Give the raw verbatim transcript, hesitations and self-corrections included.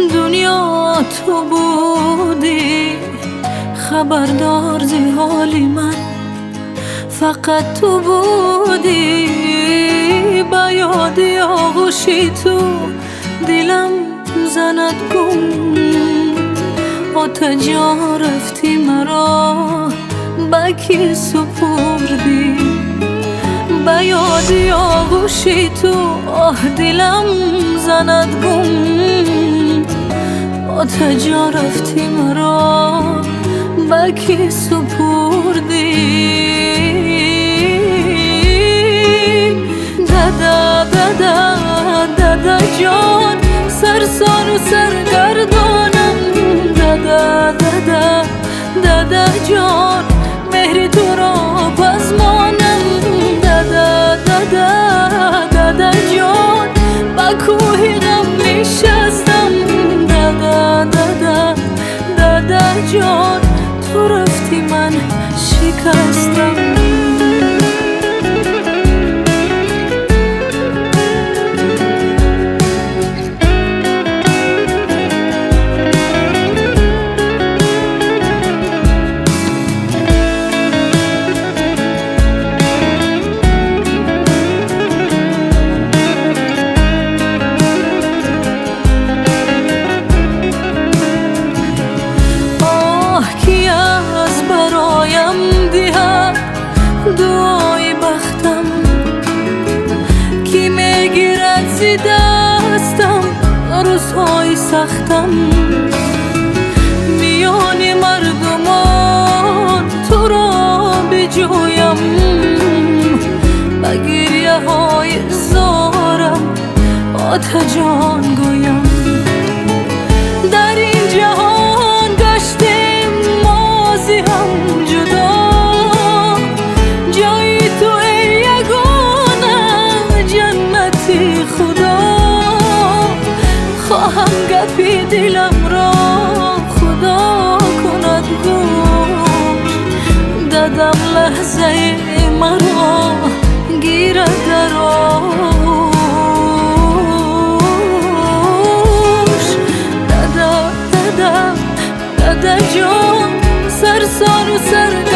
دنیا تو بودی خبردار زی حالی من، فقط تو بودی با یادی آغوشی تو دلم زند گم. آتا جا رفتی مرا با کی سپردی، با یادی آغوشی تو آه دلم زند گم. آتا جا رفتی مرا با کی سپردی. دادا دادا دادا جان سرسان و سرگردانم، دادا دادا دادا جان مهر تو را پزمانم. دادا دادا دادا جان با کوه غم نشستم، دادا دادا دادا جان تو رفتی من شکستم. دعای بختم کی میگیرد زی دستم روزهای سختم. میان مردمان تو را بجویم، با گریه های زارم آتا جان گویم. در این جهان گشتیم مازی هم جدا، خواهم گپی دلم را خدا کند گوش. دادم لحظه مرا گیرد در آغوش. دادا دادا دادا جان سرسان و سر